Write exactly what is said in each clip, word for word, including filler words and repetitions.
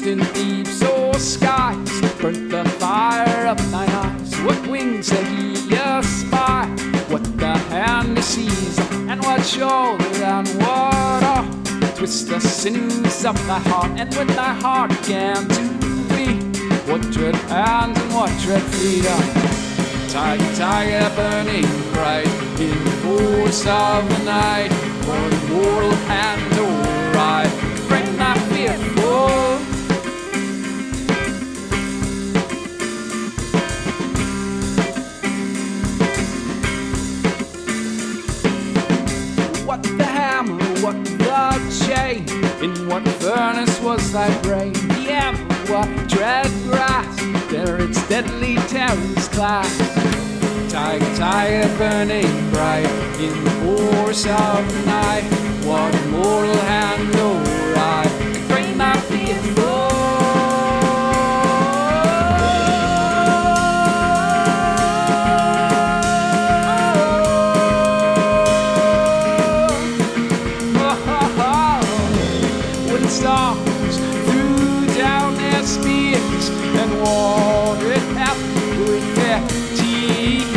distant deeps or skies, burnt the fire of thine eyes. What wings that ye aspire, what the hand sees, and what shoulder and what arm twist the sinews of thy heart. And when thy heart began to beat, what dread hands and what dread feet are. Tiger, tiger, burning bright in the force of the night. What mortal hand or right, bring thy fearful. What the hammer, what the chain, in what furnace was thy brain? The amber, what dread grass, there its deadly terrors class. Tiger, tiger, burning bright in the force of the night. What mortal hand or eye can bring thy fearful? When stars threw down their spears and watered heaven with their tears,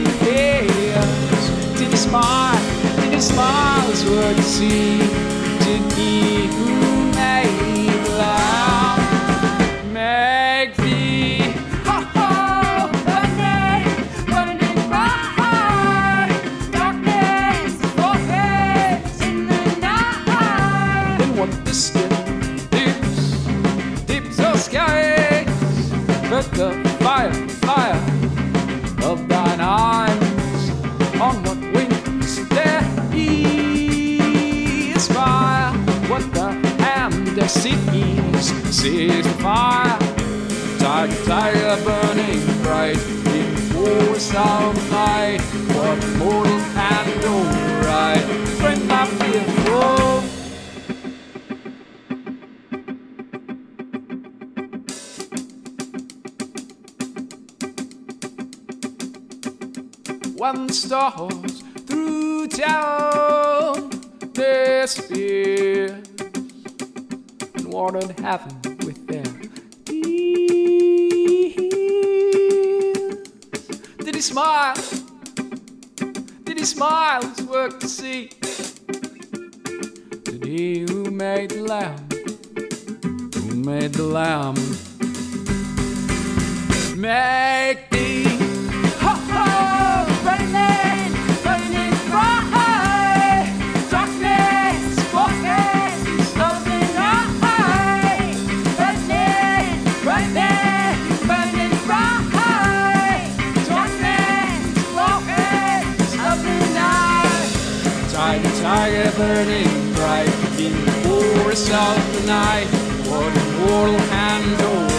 did he smile, did he smile as word to see? Did he who made the lamb make thee? Ho ho, burning, burning bright, darkness foreheads in the night. Then what the skin dips, dips of skies, but the fire, fire of thine eyes. On what wings there is fire, what the hand sees, sees the fire. Tiger, tiger, burning bright in the force of the night. What mortal hand or right, bring my fearful? When the stars threw down their spears and watered heaven with their tears, did he smile? Did he smile his work to see? Did he who made the lamb, who made the lamb, make thee? Ho ho! Burning, burning bright, darkness, focus, open eye. Burning, burning, burning bright, darkness, focus, open eye. Tiger, tiger, burning bright in the forest of the night. What a mortal hand.